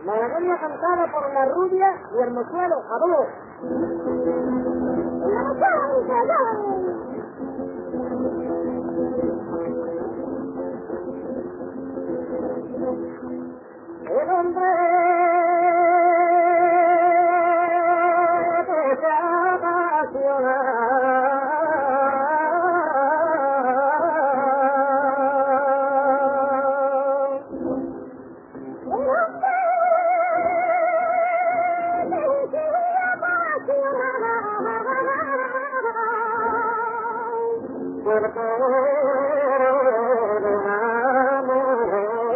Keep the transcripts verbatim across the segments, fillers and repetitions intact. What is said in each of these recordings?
Malagueña cantada por la rubia y el mozuelo, a dúo. El hombre que se apasiona por todo un amor.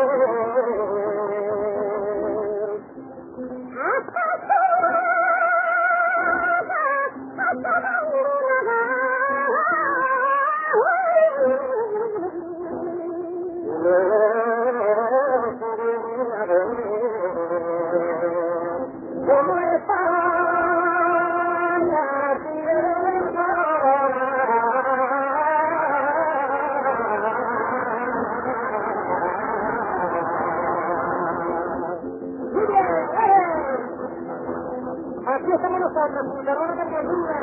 Como España tierra, aquí estamos nosotros, Puntarona de Caldura.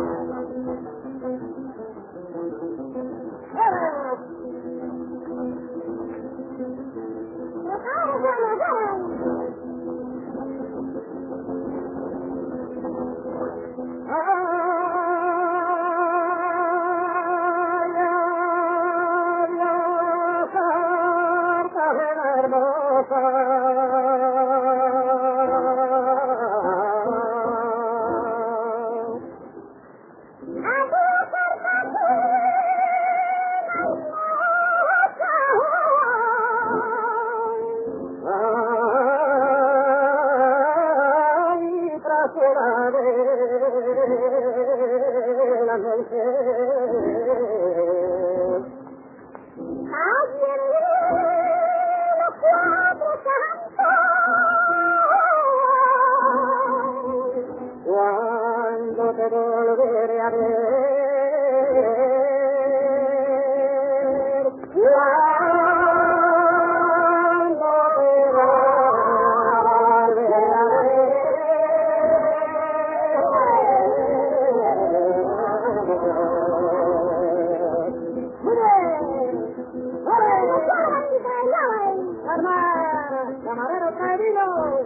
Cuando te volveré a ver, cuando te volveré a ver. ¡Camarero, trae vino!